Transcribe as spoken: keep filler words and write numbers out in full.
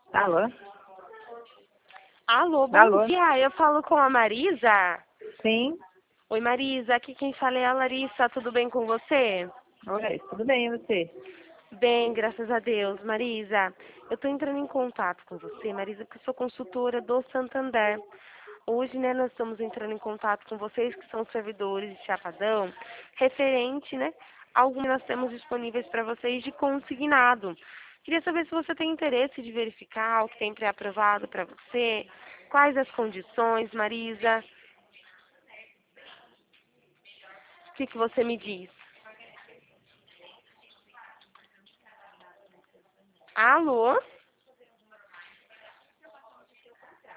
Alô? Alô, bom Alô? dia. Eu falo com a Marisa. Sim? Oi, Marisa. Aqui quem fala é a Larissa. Tudo bem com você? Oi, tudo bem, e você? Bem, graças a Deus. Marisa, eu estou entrando em contato com você, Marisa, porque eu sou consultora do Santander. Hoje, né, nós estamos entrando em contato com vocês, que são servidores de Chapadão, referente, né, a algo que nós temos disponíveis para vocês de consignado. Queria saber se você tem interesse de verificar o que tem pré-aprovado para você, quais as condições, Marisa. O que, que você me diz? Alô?